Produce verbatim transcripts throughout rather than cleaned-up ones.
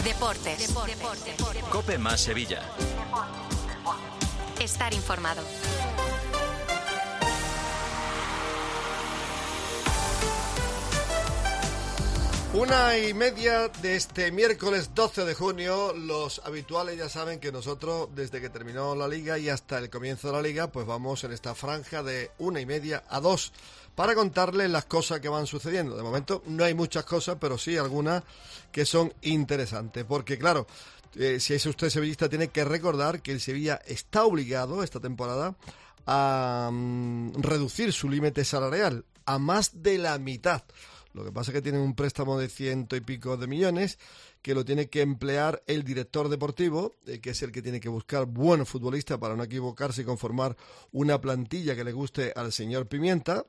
Deportes. Deportes. Deportes. COPE más Sevilla. Estar informado. Una y media de este miércoles doce de junio. Los habituales ya saben que nosotros, desde que terminó la liga y hasta el comienzo de la liga, pues vamos en esta franja de una y media a dos para contarles las cosas que van sucediendo. De momento no hay muchas cosas, pero sí algunas que son interesantes, porque claro, eh, si es usted sevillista, tiene que recordar que el Sevilla está obligado esta temporada a um, reducir su límite salarial a más de la mitad. Lo que pasa es que tienen un préstamo de ciento y pico de millones que lo tiene que emplear el director deportivo, eh, que es el que tiene que buscar buenos futbolistas para no equivocarse y conformar una plantilla que le guste al señor Pimienta.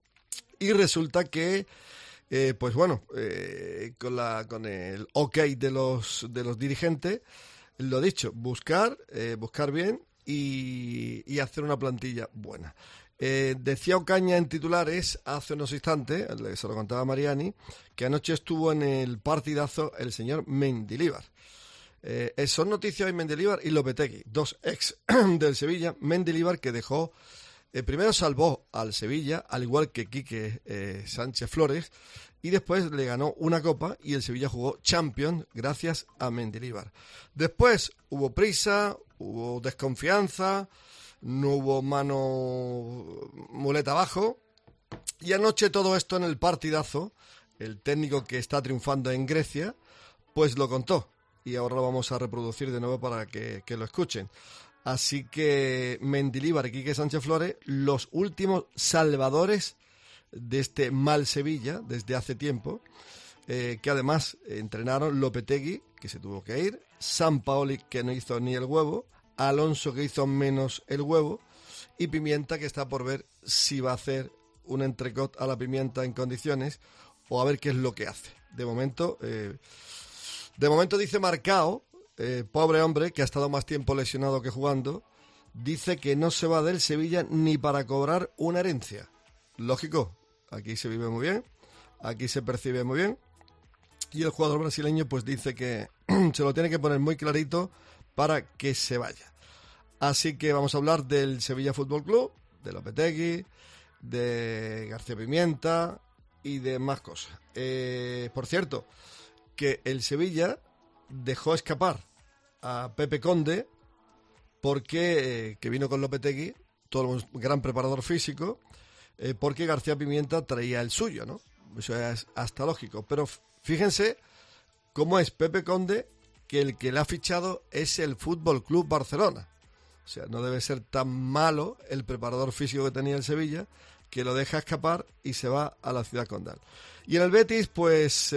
Y resulta que, eh, pues bueno, eh, con la con el ok de los de los dirigentes, lo dicho, buscar, eh, buscar bien y, y hacer una plantilla buena. Eh, decía Ocaña en titulares hace unos instantes, se lo contaba Mariani, que anoche estuvo en el partidazo el señor Mendilibar. Eh, son noticias hoy Mendilibar y Lopetegui, dos ex del Sevilla. Mendilibar, que dejó, eh, primero salvó al Sevilla, al igual que Quique eh, Sánchez Flores, y después le ganó una copa y el Sevilla jugó Champions gracias a Mendilibar. Después hubo prisa, hubo desconfianza, no hubo mano muleta abajo, y anoche todo esto en el partidazo, el técnico que está triunfando en Grecia, pues lo contó, y ahora lo vamos a reproducir de nuevo para que, que lo escuchen. Así que Mendilibar y Quique Sánchez Flores, los últimos salvadores de este mal Sevilla desde hace tiempo, eh, que además entrenaron Lopetegui, que se tuvo que ir, Sampaoli, que no hizo ni el huevo, Alonso, que hizo menos el huevo, y Pimienta, que está por ver si va a hacer un entrecot a la Pimienta en condiciones o a ver qué es lo que hace. De momento, eh, de momento dice Marcao, eh, pobre hombre, que ha estado más tiempo lesionado que jugando, dice que no se va del Sevilla ni para cobrar una herencia. Lógico, aquí se vive muy bien, aquí se percibe muy bien, y el jugador brasileño pues dice que se lo tiene que poner muy clarito para que se vaya. Así que vamos a hablar del Sevilla Fútbol Club, de Lopetegui, de García Pimienta y de más cosas. Eh, por cierto, que el Sevilla dejó escapar a Pepe Conde porque eh, que vino con Lopetegui, todo un gran preparador físico, eh, porque García Pimienta traía el suyo, ¿no? Eso es hasta lógico. Pero fíjense cómo es Pepe Conde, que el que le ha fichado es el Fútbol Club Barcelona. O sea, no debe ser tan malo el preparador físico que tenía el Sevilla, que lo deja escapar y se va a la Ciudad Condal. Y en el Betis, pues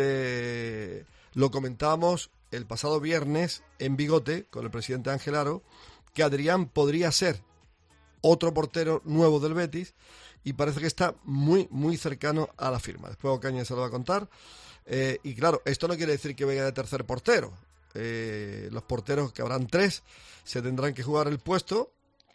eh, lo comentábamos el pasado viernes en Bigote con el presidente Ángel Aro, que Adrián podría ser otro portero nuevo del Betis, y parece que está muy, muy cercano a la firma. Después Ocaña se lo va a contar. Eh, y claro, esto no quiere decir que venga de tercer portero. Eh, los porteros, que habrán tres, se tendrán que jugar el puesto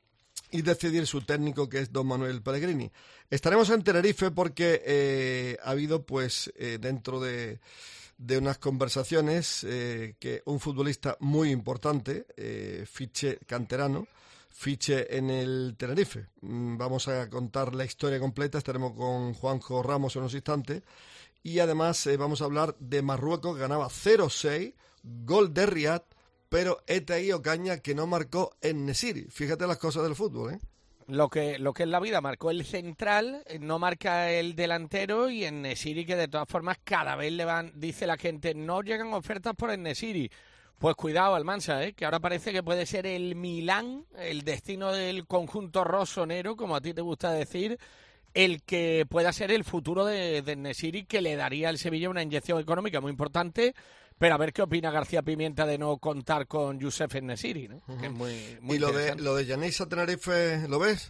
y decidir su técnico, que es don Manuel Pellegrini. Estaremos en Tenerife porque eh, ha habido pues eh, dentro de, de unas conversaciones eh, que un futbolista muy importante, eh, fiche canterano, fiche en el Tenerife. Vamos a contar la historia completa, estaremos con Juanjo Ramos en unos instantes, y además eh, vamos a hablar de Marruecos, que ganaba cero seis, gol de Riyad, pero hete ahí Ocaña, que no marcó en Nesiri. Fíjate las cosas del fútbol, ¿eh? Lo que, lo que es la vida, marcó el central, no marca el delantero, y en Nesiri, que de todas formas cada vez le van, dice la gente, no llegan ofertas por el Nesiri. Pues cuidado, Almansa, ¿eh? Que ahora parece que puede ser el Milán, el destino del conjunto rosonero, como a ti te gusta decir, el que pueda ser el futuro de, de Nesiri, que le daría al Sevilla una inyección económica muy importante. Pero a ver qué opina García Pimienta de no contar con Youssef En-Nesyri, ¿no? Uh-huh. Que es muy, muy ¿Y lo de, lo de Yanis a Tenerife, lo ves?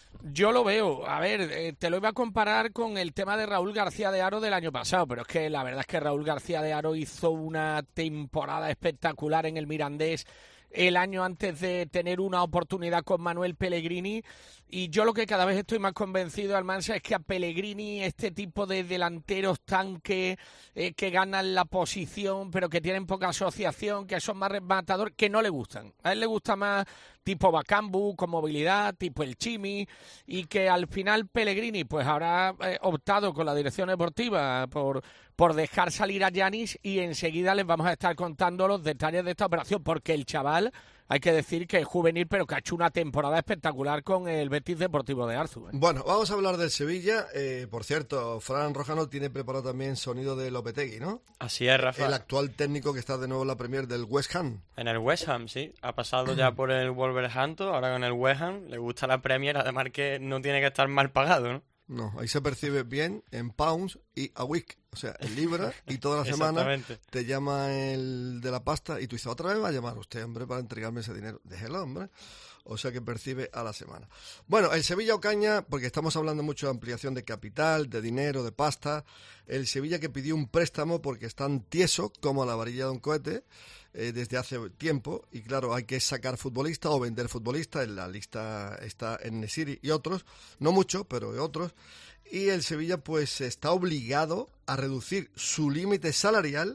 Yo lo veo. A ver, eh, te lo iba a comparar con el tema de Raúl García de Haro del año pasado, pero es que la verdad es que Raúl García de Haro hizo una temporada espectacular en el Mirandés el año antes de tener una oportunidad con Manuel Pellegrini, Y yo lo que cada vez estoy más convencido, Almansa, es que a Pellegrini este tipo de delanteros tanque eh, que ganan la posición pero que tienen poca asociación, que son más rematadores, que no le gustan. A él le gusta más tipo Bakambu, con movilidad, tipo el Chimi, y que al final Pellegrini pues habrá eh, optado con la dirección deportiva por, por dejar salir a Yanis, y enseguida les vamos a estar contando los detalles de esta operación, porque el chaval, hay que decir que es juvenil, pero que ha hecho una temporada espectacular con el Betis Deportivo de Arzu. ¿eh? Bueno, vamos a hablar del Sevilla. Eh, por cierto, Fran Rojano tiene preparado también sonido de Lopetegui, ¿no? Así es, Rafa. El actual técnico que está de nuevo en la Premier del West Ham. En el West Ham, sí. Ha pasado ya por el Wolverhampton, ahora con el West Ham. Le gusta la Premier, además que no tiene que estar mal pagado, ¿no? No, ahí se percibe bien en pounds y a week, o sea, en libras, y toda la semana te llama el de la pasta y tú dices, otra vez va a llamar usted, hombre, para entregarme ese dinero. Déjelo, hombre. O sea que percibe a la semana. Bueno, el Sevilla Ocaña, porque estamos hablando mucho de ampliación de capital, de dinero, de pasta. El Sevilla que pidió un préstamo porque es tan tieso como la varilla de un cohete eh, desde hace tiempo. Y claro, hay que sacar futbolistas o vender futbolistas. En la lista está En-Nesyri y otros. No mucho, pero otros. Y el Sevilla pues está obligado a reducir su límite salarial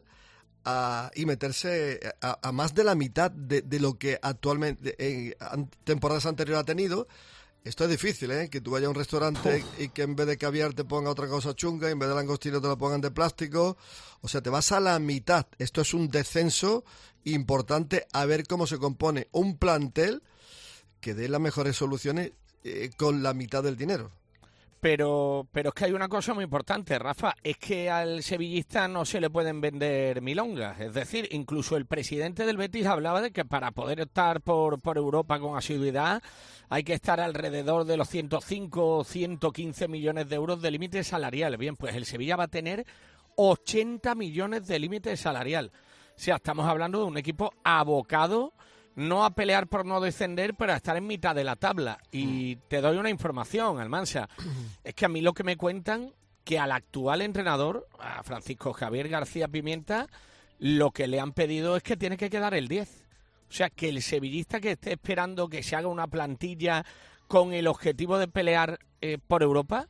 A, y meterse a, a más de la mitad de, de lo que actualmente en temporadas anteriores ha tenido. Esto es difícil, ¿eh? Que tú vayas a un restaurante Uf. y que en vez de caviar te ponga otra cosa chunga, y en vez de langostino te lo pongan de plástico. O sea, te vas a la mitad. Esto es un descenso importante, a ver cómo se compone un plantel que dé las mejores soluciones eh, con la mitad del dinero. Pero, pero es que hay una cosa muy importante, Rafa, es que al sevillista no se le pueden vender milongas. Es decir, incluso el presidente del Betis hablaba de que para poder estar por, por Europa con asiduidad hay que estar alrededor de los ciento cinco o ciento quince millones de euros de límite salarial. Bien, pues el Sevilla va a tener ochenta millones de límite salarial. O sea, estamos hablando de un equipo abocado no a pelear por no descender, pero a estar en mitad de la tabla. Y te doy una información, Almansa. Es que a mí lo que me cuentan, que al actual entrenador, a Francisco Javier García Pimienta, lo que le han pedido es que tiene que quedar el diez. O sea, que el sevillista que esté esperando que se haga una plantilla con el objetivo de pelear eh, por Europa,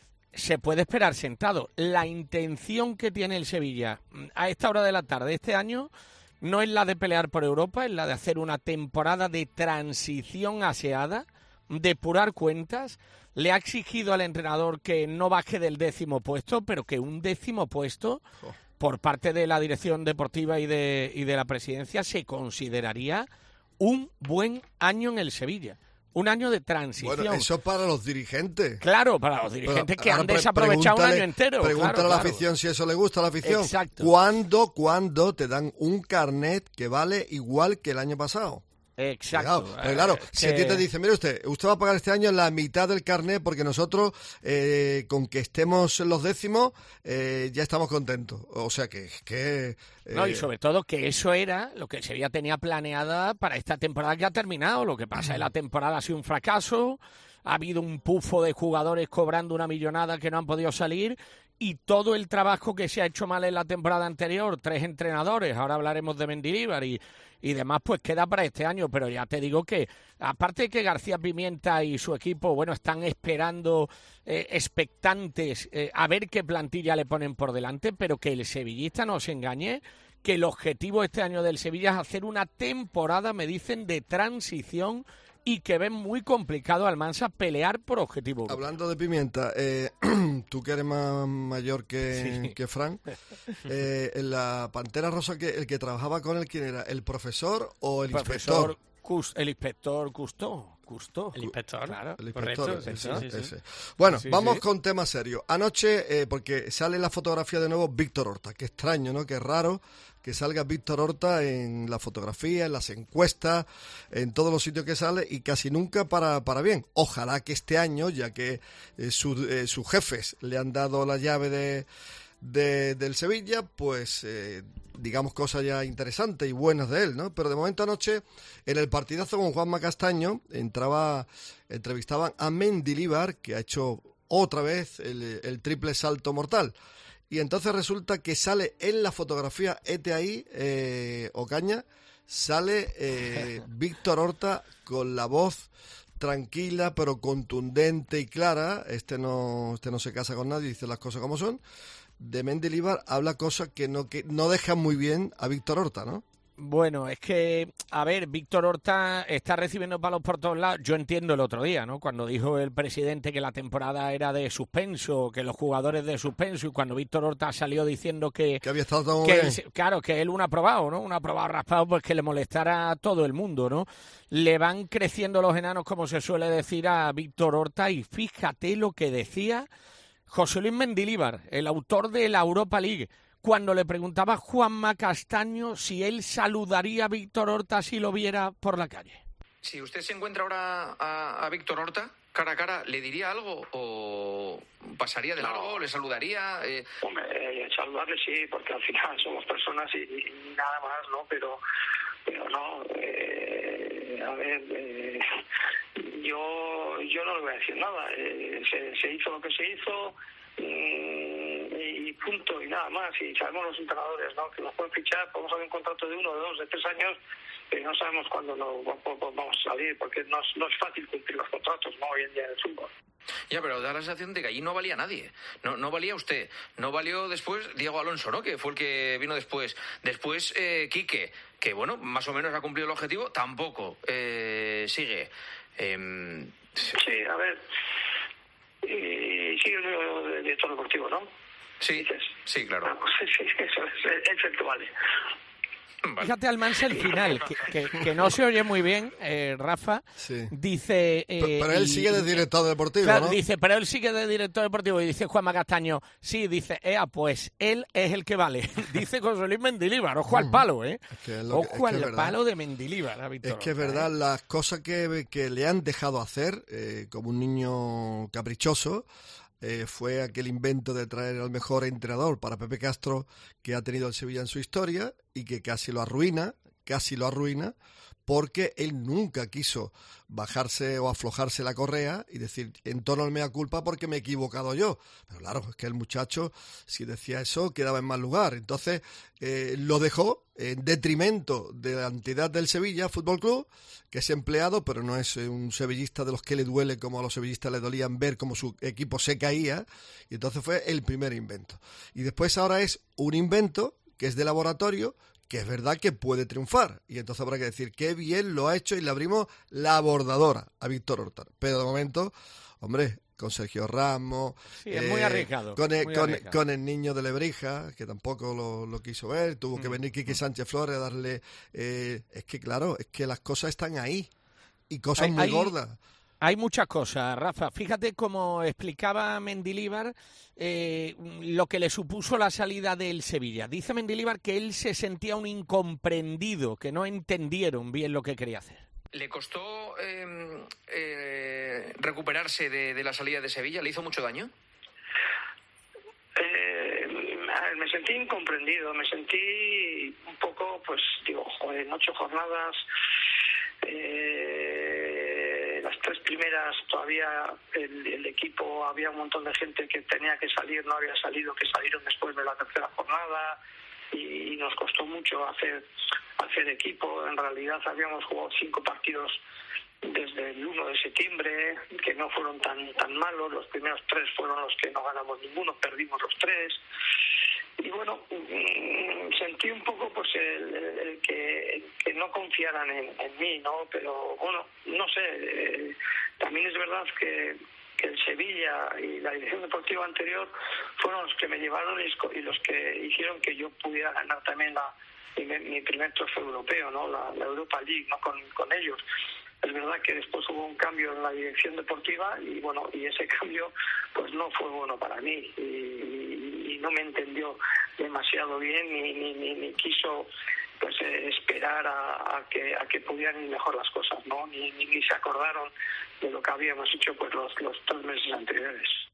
se puede esperar sentado. La intención que tiene el Sevilla a esta hora de la tarde este año no es la de pelear por Europa, es la de hacer una temporada de transición aseada, depurar cuentas. Le ha exigido al entrenador que no baje del décimo puesto, pero que un décimo puesto, por parte de la dirección deportiva y de, y de la presidencia, se consideraría un buen año en el Sevilla. Un año de transición. Bueno, eso para los dirigentes. Claro, para los dirigentes que han desaprovechado un año entero. Pregúntale claro, a la claro. afición si eso le gusta a la afición. Exacto. ¿Cuándo, cuándo te dan un carnet que vale igual que el año pasado? Exacto. Cuidado. Pero claro, eh, si a ti te dicen, mire usted, usted va a pagar este año la mitad del carnet porque nosotros, eh, con que estemos en los décimos, eh, ya estamos contentos. O sea que... que eh... No, y sobre todo que eso era lo que el Sevilla tenía planeada para esta temporada que ha terminado. Lo que pasa es que la temporada ha sido un fracaso, ha habido un pufo de jugadores cobrando una millonada que no han podido salir, y todo el trabajo que se ha hecho mal en la temporada anterior, tres entrenadores, ahora hablaremos de Mendilibar y, y demás, pues queda para este año. Pero ya te digo que, aparte de que García Pimienta y su equipo, bueno, están esperando, eh, expectantes, eh, a ver qué plantilla le ponen por delante, pero que el sevillista no se engañe, que el objetivo este año del Sevilla es hacer una temporada, me dicen, de transición, y que ven muy complicado al Mansa pelear por objetivo. Hablando de Pimienta, eh, tú que eres más mayor que, sí. que Fran, eh, en la Pantera Rosa, que el que trabajaba con él, ¿quién era? ¿El profesor o el profesor inspector? Cus, el inspector Custó. Custó. El inspector, claro. El inspector, correcto. ese, Sí, sí, ese. sí. Bueno, sí, vamos sí. con temas serios. Anoche, eh, porque sale la fotografía de nuevo Víctor Horta. Qué extraño, ¿no? Qué raro que salga Víctor Horta en la fotografía, en las encuestas, en todos los sitios que sale, y casi nunca para, para bien. Ojalá que este año, ya que eh, su, eh, sus jefes le han dado la llave de... De, del Sevilla, pues eh, digamos cosas ya interesantes y buenas de él, ¿no? Pero de momento anoche, en el partidazo con Juanma Castaño, entraba, entrevistaban a Mendilibar, que ha hecho otra vez el, el triple salto mortal. Y entonces resulta que sale en la fotografía, este ahí, eh, Ocaña, sale eh, Víctor Horta con la voz tranquila, pero contundente y clara, este no, este no se casa con nadie, dice las cosas como son, de Mendilibar habla cosas que no, que no dejan muy bien a Víctor Horta, ¿no? Bueno, es que, a ver, Víctor Horta está recibiendo palos por todos lados. Yo entiendo el otro día, ¿no? Cuando dijo el presidente que la temporada era de suspenso, que los jugadores de suspenso, y cuando Víctor Horta salió diciendo que... Que había estado todo que bien. él, claro, que él un aprobado, ¿no? Un aprobado raspado, pues que le molestara a todo el mundo, ¿no? Le van creciendo los enanos, como se suele decir, a Víctor Horta, y fíjate lo que decía José Luis Mendilibar, el autor de la Europa League, cuando le preguntaba a Juanma Castaño si él saludaría a Víctor Horta si lo viera por la calle. Si usted se encuentra ahora a, a Víctor Horta, cara a cara, ¿le diría algo o pasaría de No. largo? ¿Le saludaría? Eh... Hombre, eh, saludarle sí, porque al final somos personas y, y nada más, ¿no? Pero, pero no, eh, a ver, eh, yo, yo no le voy a decir nada. Eh, se, se hizo lo que se hizo. Y punto, y nada más. Y sabemos los entrenadores, ¿no? Que nos pueden fichar, podemos hacer un contrato de uno, de dos, de tres años, pero no sabemos cuándo nos vamos a salir, porque no es, no es fácil cumplir los contratos, ¿no? Hoy en día en el fútbol. Ya, pero da la sensación de que allí no valía nadie. No, no valía usted. No valió después Diego Alonso, ¿no? Que fue el que vino después. Después eh, Quique, que bueno, más o menos ha cumplido el objetivo, tampoco eh, sigue. Eh... Sí, a ver. Y sigue el director deportivo, ¿no? Sí, ¿Dices? sí, claro. Ah, pues sí, eso es, es el que vale. Vale. Fíjate Almansa el final, que, que, que no se oye muy bien, eh, Rafa. Sí. Dice... Eh, Pero, pero él y- sigue de director deportivo, Claro, ¿no? dice, pero él sigue de director deportivo. Y dice Juanma Castaño, sí, dice, ea, pues él es el que vale. Dice José Luis Mendilibar, ojo al palo, ¿eh? Es que es lo que- Ojo es que al es verdad. palo de Mendilibar. a Víctor Es que es Horta, verdad, ¿eh? las cosas que, que le han dejado hacer, eh, como un niño caprichoso, eh, fue aquel invento de traer al mejor entrenador para Pepe Castro que ha tenido el Sevilla en su historia y que casi lo arruina, casi lo arruina, porque él nunca quiso bajarse o aflojarse la correa y decir, en tono al mea culpa porque me he equivocado yo. Pero claro, es que el muchacho, si decía eso, quedaba en mal lugar. Entonces, eh, lo dejó en detrimento de la entidad del Sevilla Fútbol Club, que es empleado, pero no es un sevillista de los que le duele como a los sevillistas le dolían ver cómo su equipo se caía. Y entonces fue el primer invento. Y después ahora es un invento que es de laboratorio, que es verdad que puede triunfar, y entonces habrá que decir qué bien lo ha hecho y le abrimos la bordadora a Víctor Horta. Pero de momento, hombre, con Sergio Ramos, Sí, es muy arriesgado, con el, muy con, arriesgado. con el niño de Lebrija, que tampoco lo, lo quiso ver, tuvo que Mm. venir Quique Sánchez Flores a darle... eh, es que claro, es que las cosas están ahí, y cosas Hay- muy hay- gordas. Hay muchas cosas, Rafa. Fíjate cómo explicaba Mendilibar eh, lo que le supuso la salida del Sevilla. Dice Mendilibar que él se sentía un incomprendido, que no entendieron bien lo que quería hacer. ¿Le costó eh, eh, recuperarse de, de la salida de Sevilla? ¿Le hizo mucho daño? Eh, a ver, me sentí incomprendido, me sentí un poco, pues, digo, joder, en ocho jornadas, eh, las tres primeras todavía el, el equipo, había un montón de gente que tenía que salir, no había salido, que salieron después de la tercera jornada, y, y nos costó mucho hacer, hacer equipo. En realidad habíamos jugado cinco partidos desde el uno de septiembre, que no fueron tan tan malos. Los primeros tres fueron los que no ganamos ninguno, perdimos los tres. Y bueno, mmm, sentí un poco pues el, el, el que, el que no confiaran en, en mí, ¿no? Pero bueno, no sé, eh, también es verdad que, que el Sevilla y la dirección deportiva anterior fueron los que me llevaron y, y los que hicieron que yo pudiera ganar también la, mi, mi primer trofeo europeo, ¿no? La, la Europa League, ¿no? Con, con ellos. Es verdad que después hubo un cambio en la dirección deportiva y bueno, y ese cambio pues no fue bueno para mí y, y, y no me entendió demasiado bien ni, ni, ni, ni quiso pues eh, esperar a, a que a que pudieran ir mejor las cosas, ¿no? Ni, ni, ni se acordaron de lo que habíamos hecho pues los, los tres meses anteriores.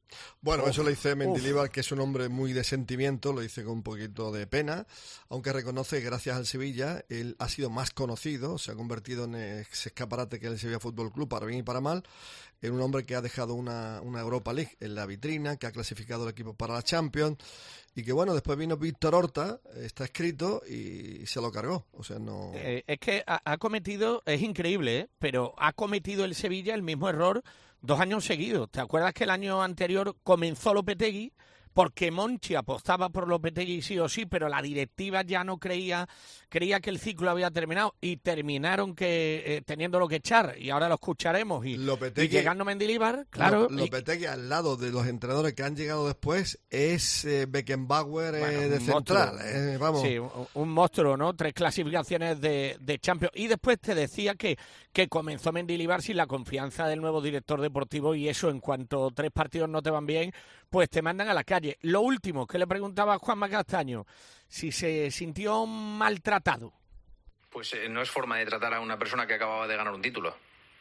Bueno, Uf, eso lo dice Mendilibar, uf. que es un hombre muy de sentimiento, lo dice con un poquito de pena, aunque reconoce que gracias al Sevilla él ha sido más conocido, se ha convertido en ese escaparate que es el Sevilla Fútbol Club, para bien y para mal, en un hombre que ha dejado una, una Europa League en la vitrina, que ha clasificado el equipo para la Champions, y que bueno, después vino Víctor Horta, está escrito, y se lo cargó, o sea, no... Eh, es que ha, ha cometido, es increíble, ¿eh? Pero ha cometido el Sevilla el mismo error dos años seguidos. ¿Te acuerdas que el año anterior comenzó Lopetegui? Porque Monchi apostaba por Lopetegui sí o sí, pero la directiva ya no creía, creía que el ciclo había terminado y terminaron que eh, teniéndolo que echar, y ahora lo escucharemos. Y, Lopetegui, y llegando Mendilibar, claro. Lo, Lopetegui y, al lado de los entrenadores que han llegado después es eh, Beckenbauer eh, bueno, de central. Eh, vamos. Sí, un, un monstruo, ¿no? Tres clasificaciones de, de Champions. Y después te decía que, que comenzó Mendilibar sin la confianza del nuevo director deportivo, y eso, en cuanto tres partidos no te van bien, pues te mandan a la calle. Lo último que le preguntaba a Juanma Castaño, si se sintió maltratado. Pues eh, no es forma de tratar a una persona que acababa de ganar un título.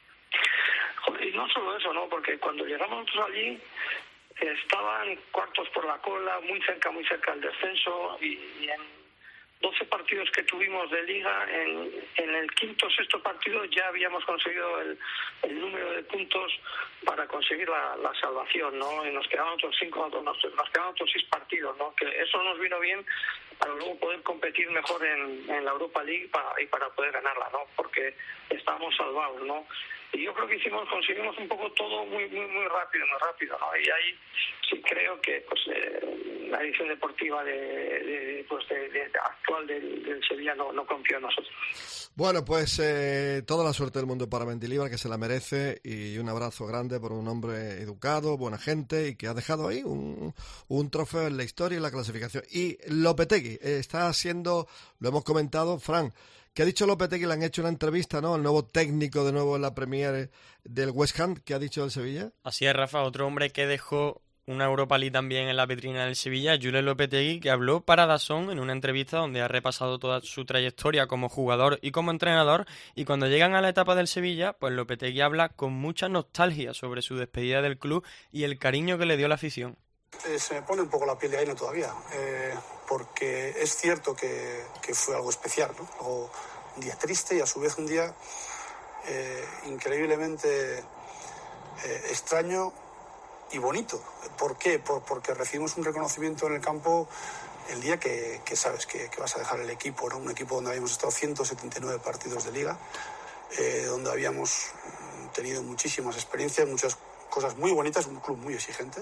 Joder, y no solo eso, ¿no? Porque cuando llegamos nosotros allí estaban cuartos por la cola, muy cerca, muy cerca del descenso, y, y en doce partidos que tuvimos de liga, en, en el quinto o sexto partido ya habíamos conseguido el, el número de puntos para conseguir la, la salvación, ¿no? Y nos quedaban otros cinco, nos, nos quedaban otros seis partidos, ¿no? Que eso nos vino bien para luego poder competir mejor en, en la Europa League para, y para poder ganarla, ¿no? Porque estábamos salvados, ¿no? Y yo creo que hicimos, conseguimos un poco todo muy muy muy rápido, muy rápido, ¿no? Y ahí sí creo que pues eh, la edición deportiva de, de pues de, de actual del, del Sevilla no, no confió en nosotros. Bueno, pues eh, toda la suerte del mundo para Mendilibar, que se la merece, y un abrazo grande por un hombre educado, buena gente, y que ha dejado ahí un, un trofeo en la historia y la clasificación. Y Lopetegui eh, está siendo, lo hemos comentado, Fran, que ha dicho Lopetegui, le han hecho una entrevista, ¿no? El nuevo técnico de nuevo en la Premier del West Ham, ¿qué ha dicho del Sevilla? Así es, Rafa, otro hombre que dejó una Europa League también en la vitrina del Sevilla, Julen Lopetegui, que habló para DAZN en una entrevista donde ha repasado toda su trayectoria como jugador y como entrenador, y cuando llegan a la etapa del Sevilla, pues Lopetegui habla con mucha nostalgia sobre su despedida del club y el cariño que le dio la afición. Eh, se me pone un poco la piel de gallina todavía, eh, porque es cierto que, que fue algo especial, ¿no? Algo, un día triste y a su vez un día eh, increíblemente eh, extraño y bonito. ¿Por qué? Por, porque recibimos un reconocimiento en el campo el día que, que sabes que, que vas a dejar el equipo, ¿no? Un equipo donde habíamos estado ciento setenta y nueve partidos de liga, eh, donde habíamos tenido muchísimas experiencias, muchas cosas muy bonitas, un club muy exigente.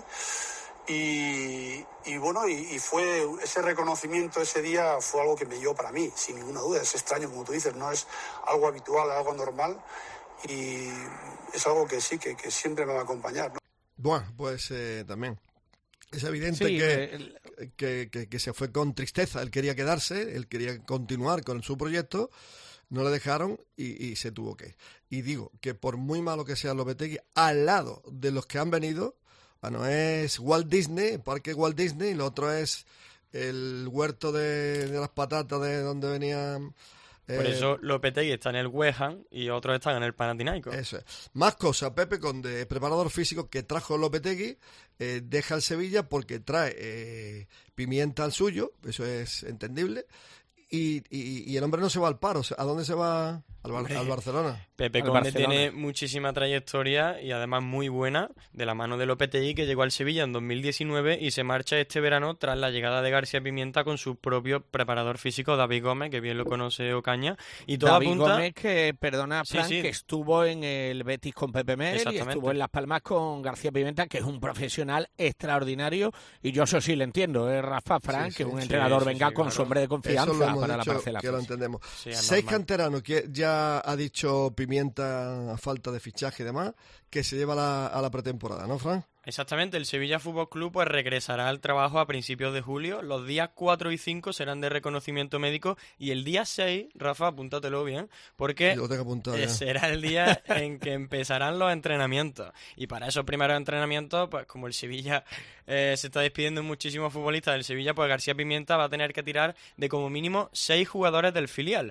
Y, y bueno, y, y fue ese reconocimiento ese día fue algo que me dio para mí, sin ninguna duda. Es extraño, como tú dices, no es algo habitual, algo normal, y es algo que sí, que, que siempre me va a acompañar, ¿no? Bueno, pues eh, también es evidente Sí, que, el... que, que, que se fue con tristeza. Él quería quedarse, él quería continuar con su proyecto, no le dejaron y, y se tuvo que ir. Y digo que por muy malo que sea Lopetegui, al lado de los que han venido, bueno, es Walt Disney, el parque Walt Disney, y lo otro es el huerto de, de las patatas de donde venían... Eh, Por eso Lopetegui está en el West Ham y otros están en el Panathinaikos. Eso es. Más cosas, Pepe Conde, preparador físico que trajo Lopetegui, eh, deja el Sevilla porque trae eh, Pimienta al suyo, eso es entendible, y, y, y el hombre no se va al paro. ¿A dónde se va? Al, Bar- al Barcelona. Pepe Al Conde Barcelona. tiene muchísima trayectoria y además muy buena de la mano de Lopetegui, que llegó al Sevilla en dos mil diecinueve y se marcha este verano tras la llegada de García Pimienta con su propio preparador físico, David Gómez, que bien lo conoce Ocaña. Y todo David apunta... Gómez, que, perdona, Sí, Fran, sí. que estuvo en el Betis con Pepe Mel y Exactamente. estuvo en Las Palmas con García Pimenta, que es un profesional extraordinario, y yo eso sí le entiendo, ¿eh? Rafa, Fran, Sí, que sí, un sí, entrenador sí, venga sí, con claro. su hombre de Eso confianza lo hemos para la dicho, parcela que lo física. entendemos. Sí, es Seis normal. canteranos, que ya ha dicho Pimienta a falta de fichaje y demás, que se lleva a la, a la pretemporada, ¿no, Fran? Exactamente, el Sevilla Fútbol Club pues regresará al trabajo a principios de julio. Los días cuatro y cinco serán de reconocimiento médico y el día seis, Rafa, apúntatelo bien, porque Yo lo tengo apuntado eh, ya. será el día en que empezarán los entrenamientos. Y para esos primeros entrenamientos, pues como el Sevilla eh, se está despidiendo muchísimos futbolistas del Sevilla, pues García Pimienta va a tener que tirar de como mínimo seis jugadores del filial.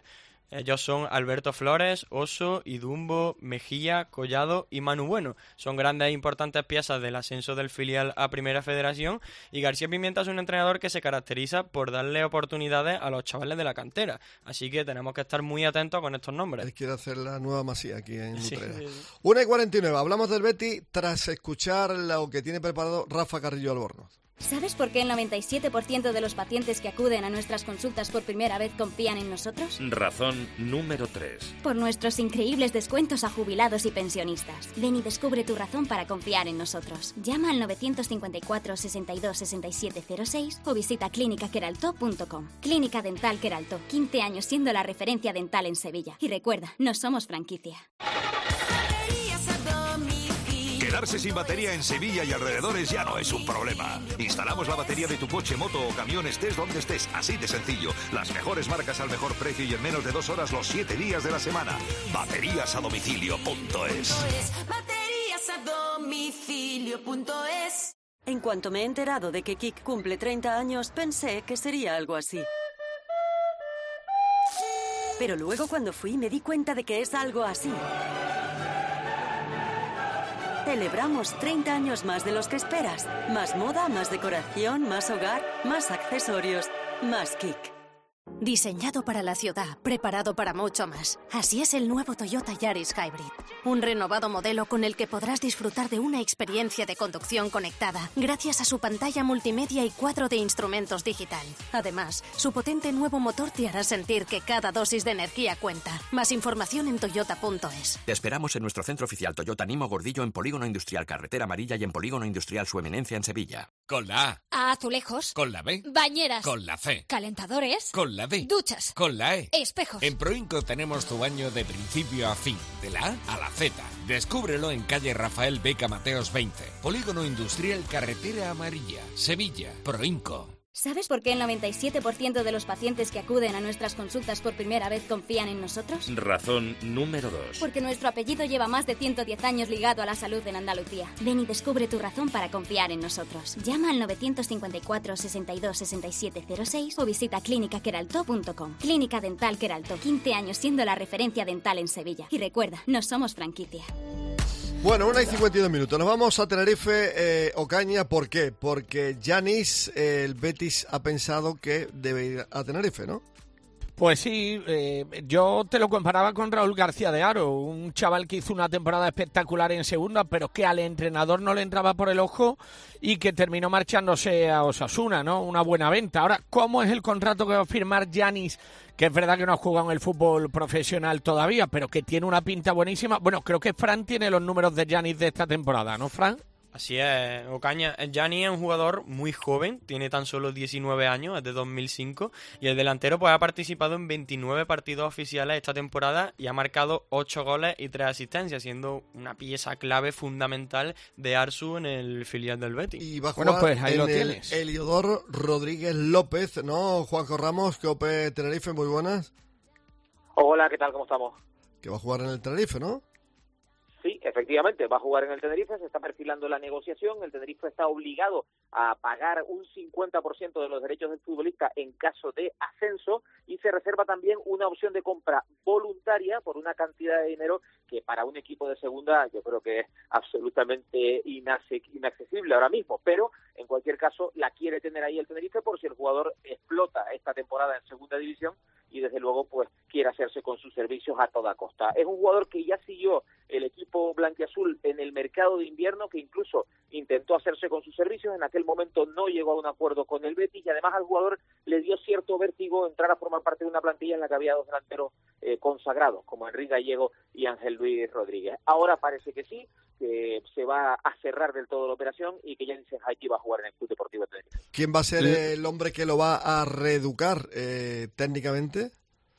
Ellos son Alberto Flores, Oso, Idumbo, Mejía, Collado y Manu Bueno. Son grandes e importantes piezas del ascenso del filial a Primera Federación y García Pimienta es un entrenador que se caracteriza por darle oportunidades a los chavales de la cantera. Así que tenemos que estar muy atentos con estos nombres. Él quiere hacer la nueva Masía aquí en Sí. Utrera. una y cuarenta y nueve, hablamos del Betis tras escuchar lo que tiene preparado Rafa Carrillo Albornoz. ¿Sabes por qué el noventa y siete por ciento de los pacientes que acuden a nuestras consultas por primera vez confían en nosotros? Razón número tres. Por nuestros increíbles descuentos a jubilados y pensionistas. Ven y descubre tu razón para confiar en nosotros. Llama al nueve cinco cuatro, sesenta y dos, sesenta y siete cero seis o visita clínica queraltó punto com. Clínica Dental Queraltó, quince años siendo la referencia dental en Sevilla. Y recuerda, no somos franquicia. Quedarse sin batería en Sevilla y alrededores ya no es un problema. Instalamos la batería de tu coche, moto o camión estés donde estés, así de sencillo. Las mejores marcas al mejor precio y en menos de dos horas los siete días de la semana. Baterías a domicilio punto es. Baterías a domicilio punto es. En cuanto me he enterado de que Kik cumple treinta años, pensé que sería algo así. Pero luego cuando fui me di cuenta de que es algo así. Celebramos treinta años más de los que esperas. Más moda, más decoración, más hogar, más accesorios, más Kik. Diseñado para la ciudad, preparado para mucho más. Así es el nuevo Toyota Yaris Hybrid. Un renovado modelo con el que podrás disfrutar de una experiencia de conducción conectada gracias a su pantalla multimedia y cuadro de instrumentos digital. Además, su potente nuevo motor te hará sentir que cada dosis de energía cuenta. Más información en toyota punto es. Te esperamos en nuestro centro oficial Toyota Nimo Gordillo en Polígono Industrial Carretera Amarilla y en Polígono Industrial Su Eminencia en Sevilla. Con la A. A azulejos. Con la B. Bañeras. Con la C. Calentadores. Con la D. Duchas. Con la E. Espejos. En Proinco tenemos tu baño de principio a fin, de la A a la Z. Descúbrelo en calle Rafael Beca Mateos veinte. Polígono Industrial Carretera Amarilla, Sevilla. Proinco. ¿Sabes por qué el noventa y siete por ciento de los pacientes que acuden a nuestras consultas por primera vez confían en nosotros? Razón número dos. Porque nuestro apellido lleva más de ciento diez años ligado a la salud en Andalucía. Ven y descubre tu razón para confiar en nosotros. Llama al nueve cinco cuatro, sesenta y dos, sesenta y siete cero seis o visita clínica queraltó punto com. Clínica Dental Queraltó, quince años siendo la referencia dental en Sevilla. Y recuerda, no somos franquicia. Bueno, una y cincuenta y dos minutos. Nos vamos a Tenerife, eh, Ocaña. ¿Por qué? Porque Yanis, eh, el Betis, ha pensado que debe ir a Tenerife, ¿no? Pues sí, eh, yo te lo comparaba con Raúl García de Haro, un chaval que hizo una temporada espectacular en segunda, pero que al entrenador no le entraba por el ojo y que terminó marchándose a Osasuna, ¿no? Una buena venta. Ahora, ¿cómo es el contrato que va a firmar Yanis? Que es verdad que no ha jugado en el fútbol profesional todavía, pero que tiene una pinta buenísima. Bueno, creo que Fran tiene los números de Yanis de esta temporada, ¿no, Fran? Así es, Ocaña. Gianni es un jugador muy joven, tiene tan solo diecinueve años, es de dos mil cinco, y el delantero pues ha participado en veintinueve partidos oficiales esta temporada y ha marcado ocho goles y tres asistencias, siendo una pieza clave fundamental de Arsu en el filial del Betis. Y va a jugar bueno, pues ahí en lo el tienes. Heliodoro Rodríguez López, ¿no? Juanjo Ramos, que Ope Tenerife, muy buenas. Hola, ¿qué tal? ¿Cómo estamos? Que va a jugar en el Tenerife, ¿no? Sí, efectivamente, va a jugar en el Tenerife, se está perfilando la negociación, el Tenerife está obligado a pagar un cincuenta por ciento de los derechos del futbolista en caso de ascenso y se reserva también una opción de compra voluntaria por una cantidad de dinero que para un equipo de segunda yo creo que es absolutamente inaccesible ahora mismo, pero en cualquier caso la quiere tener ahí el Tenerife por si el jugador explota esta temporada en segunda división y desde luego pues quiere hacerse con sus servicios a toda costa. Es un jugador que ya siguió el equipo blanquiazul en el mercado de invierno, que incluso intentó hacerse con sus servicios, en aquel momento no llegó a un acuerdo con el Betis y además al jugador le dio cierto vértigo entrar a formar parte de una plantilla en la que había dos delanteros eh, consagrados, como Enrique Gallego y Ángel Luis Rodríguez. Ahora parece que sí, que se va a cerrar del todo la operación y que Yanis Enhaiti va a jugar en el Club Deportivo Tenerife. ¿Quién va a ser el hombre que lo va a reeducar eh, técnicamente?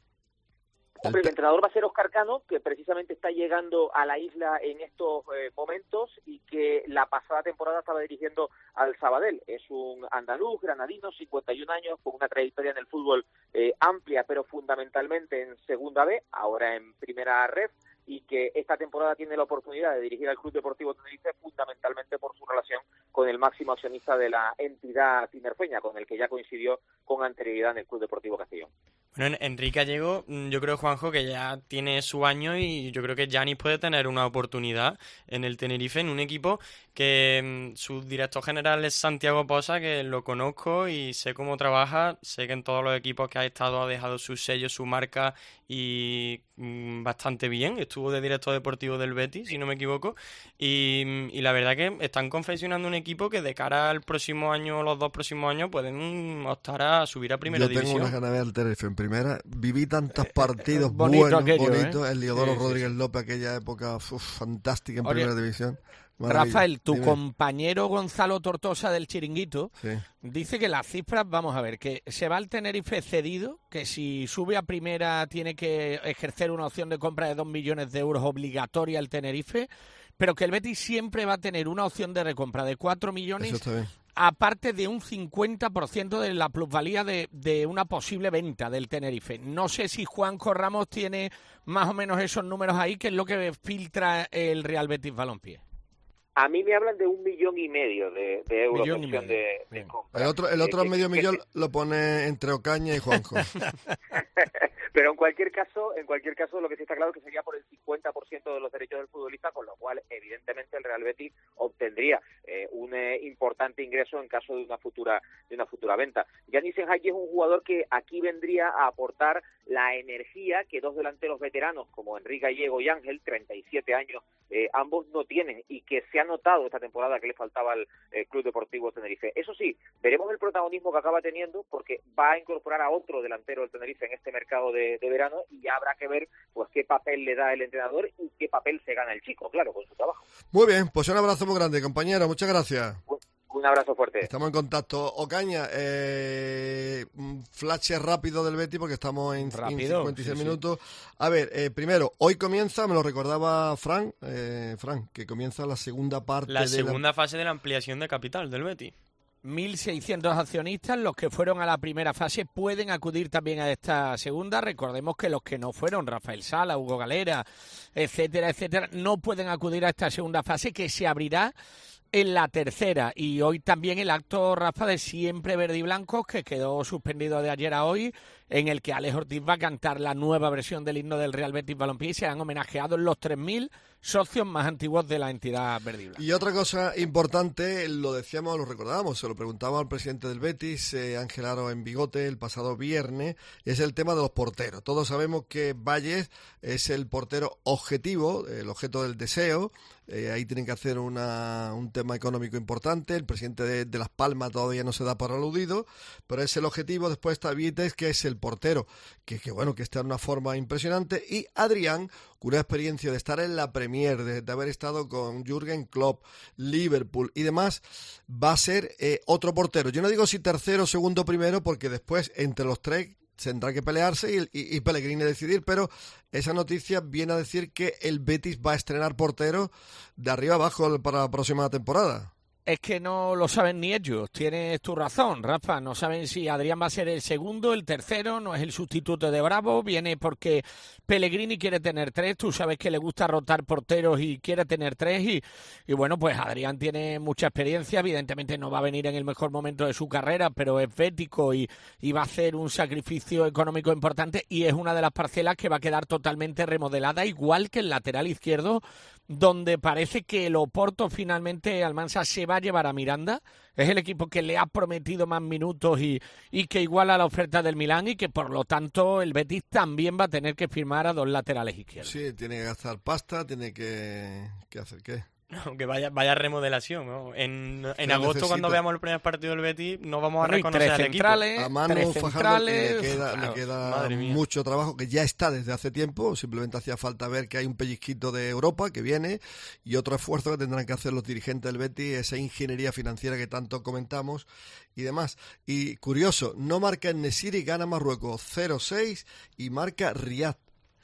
Hombre, el entrenador va a ser Óscar Cano, que precisamente está llegando a la isla en estos eh, momentos y que la pasada temporada estaba dirigiendo al Sabadell. Es un andaluz, granadino, cincuenta y un años, con una trayectoria en el fútbol eh, amplia, pero fundamentalmente en Segunda B, ahora en Primera Ref, y que esta temporada tiene la oportunidad de dirigir al Club Deportivo Tenerife fundamentalmente por su relación con el máximo accionista de la entidad tinerfeña, con el que ya coincidió con anterioridad en el Club Deportivo Castellón. Bueno, Enrique Gallego, yo creo, Juanjo, que ya tiene su año y yo creo que Yanis puede tener una oportunidad en el Tenerife, en un equipo que mmm, su director general es Santiago Posa, que lo conozco y sé cómo trabaja, sé que en todos los equipos que ha estado ha dejado su sello, su marca y mmm, bastante bien. Estuvo de director deportivo del Betis, si no me equivoco, y, y la verdad que están confeccionando un equipo que de cara al próximo año o los dos próximos años pueden optar a subir a primera Yo tengo división. unas ganas de ver el Tenerife en primera. Viví tantos partidos bonito buenos, aquello, bonitos. ¿eh? El Liodoro Sí, sí, Rodríguez sí. López, aquella época uf, fantástica en Oye, primera división. Maravilla. Rafael, tu Dime. compañero Gonzalo Tortosa del Chiringuito Sí. dice que las cifras, vamos a ver, que se va al Tenerife cedido, que si sube a primera tiene que ejercer una opción de compra de dos millones de euros obligatoria al Tenerife, pero que el Betis siempre va a tener una opción de recompra de cuatro millones, Eso está bien. aparte de un cincuenta por ciento de la plusvalía de, de una posible venta del Tenerife. No sé si Juanjo Ramos tiene más o menos esos números ahí, que es lo que filtra el Real Betis Balompié. A mí me hablan de un millón y medio de, de euros Millón de y opción medio. de, de compra. El otro, el otro Eh, que- medio que- millón lo pone entre Ocaña y Juanjo. Pero en cualquier caso, en cualquier caso, lo que sí está claro es que sería por el cincuenta por ciento de los derechos del futbolista, con lo cual, evidentemente, el Real Betis obtendría eh, un eh, importante ingreso en caso de una futura de una futura venta. Yanis Enhagi es un jugador que aquí vendría a aportar la energía que dos delanteros veteranos como Enrique Gallego y Ángel, treinta y siete años, eh, ambos no tienen, y que se ha notado esta temporada que le faltaba al eh, Club Deportivo Tenerife. Eso sí, veremos el protagonismo que acaba teniendo, porque va a incorporar a otro delantero del Tenerife en este mercado de, de verano, y ya habrá que ver pues qué papel le da el entrenador y qué papel se gana el chico, claro, con su trabajo. Muy bien, pues un abrazo muy grande, compañero. Muchas gracias. Un abrazo fuerte. Estamos en contacto. Ocaña, eh, un flash rápido del Betis porque estamos en, en Rápido, cincuenta y seis sí, sí. minutos. A ver, eh, primero, hoy comienza, me lo recordaba Fran, eh, Fran, que comienza la segunda parte La de segunda fase de la ampliación de capital del Betis. mil seiscientos accionistas, los que fueron a la primera fase pueden acudir también a esta segunda. Recordemos que los que no fueron, Rafael Sala, Hugo Galera, etcétera, etcétera, no pueden acudir a esta segunda fase, que se abrirá en la tercera. Y hoy también el acto, Rafa, de Siempre Verde y Blanco, que quedó suspendido de ayer a hoy, en el que Alex Ortiz va a cantar la nueva versión del himno del Real Betis Balompié, y se han homenajeado los tres mil socios más antiguos de la entidad verde y blanca. Y otra cosa importante, lo decíamos, lo recordábamos, se lo preguntaba al presidente del Betis, eh, Ángel Aro en Bigote, el pasado viernes, es el tema de los porteros. Todos sabemos que Valles es el portero objetivo, el objeto del deseo. Eh, ahí tienen que hacer una, un tema económico importante. El presidente de, de Las Palmas todavía no se da por aludido, pero es el objetivo. Después está Vites, que es el portero, que, que bueno, que está en una forma impresionante. Y Adrián, con una experiencia de estar en la Premier, de, de haber estado con Jürgen Klopp, Liverpool y demás, va a ser eh, otro portero. Yo no digo si tercero, segundo, primero, porque después entre los tres tendrá que pelearse y, y, y Pellegrini decidir, pero esa noticia viene a decir que el Betis va a estrenar portero de arriba abajo para la próxima temporada. Es que no lo saben ni ellos. Tienes tu razón, Rafa. No saben si Adrián va a ser el segundo, el tercero, no es el sustituto de Bravo. Viene porque Pellegrini quiere tener tres. Tú sabes que le gusta rotar porteros y quiere tener tres. Y, y bueno, pues Adrián tiene mucha experiencia. Evidentemente no va a venir en el mejor momento de su carrera, pero es bético y, y va a hacer un sacrificio económico importante. Y es una de las parcelas que va a quedar totalmente remodelada, igual que el lateral izquierdo, donde parece que el Oporto finalmente, Almansa, se va a llevar a Miranda. Es el equipo que le ha prometido más minutos y, y que iguala la oferta del Milán, y que por lo tanto el Betis también va a tener que firmar a dos laterales izquierdos. Sí, tiene que gastar pasta, tiene que, que hacer qué. Aunque vaya, vaya remodelación, ¿no? En, en Lo agosto, necesita. cuando veamos el primer partido del Betis, no vamos a Bueno, y reconocer tres al centrales, equipo. A Manu tres Fajardo centrales, le queda, claro, le queda madre mía. mucho trabajo, que ya está desde hace tiempo. Simplemente hacía falta ver que hay un pellizquito de Europa que viene, y otro esfuerzo que tendrán que hacer los dirigentes del Betis, esa ingeniería financiera que tanto comentamos y demás. Y curioso, no marca el Nesiri, gana Marruecos cero seis y marca Riyad.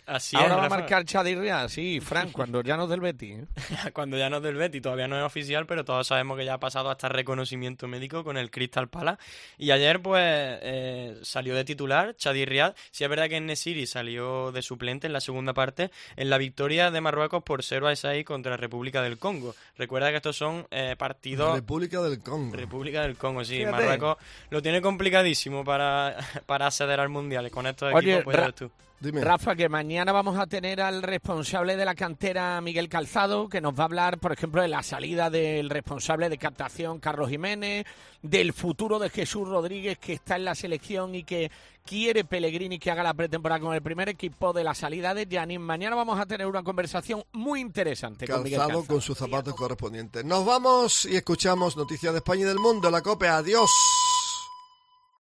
Así Ahora es, va a Rafa. marcar Chadi Riad, sí, Fran, cuando ya no es del Betis. ¿eh? Cuando ya no es del Betis, todavía no es oficial, pero todos sabemos que ya ha pasado hasta reconocimiento médico con el Crystal Palace. Y ayer, pues, eh, salió de titular Chadi Riad. Sí es verdad que En-Nesyri salió de suplente en la segunda parte en la victoria de Marruecos por cero a seis contra República del Congo. Recuerda que estos son eh, partidos... República del Congo. República del Congo, sí. Fíjate. Marruecos lo tiene complicadísimo para, para acceder al Mundial. Con estos Oye, equipos, pues, ya Ra- ves tú. Dime. Rafa, que mañana vamos a tener al responsable de la cantera, Miguel Calzado, que nos va a hablar, por ejemplo, de la salida del responsable de captación, Carlos Jiménez, del futuro de Jesús Rodríguez, que está en la selección y que quiere Pellegrini que haga la pretemporada con el primer equipo, de la salida de Gianni. Mañana vamos a tener una conversación muy interesante con Miguel Calzado Calzado. con sus zapatos correspondientes. Nos vamos y escuchamos noticias de España y del mundo. La COPE, adiós.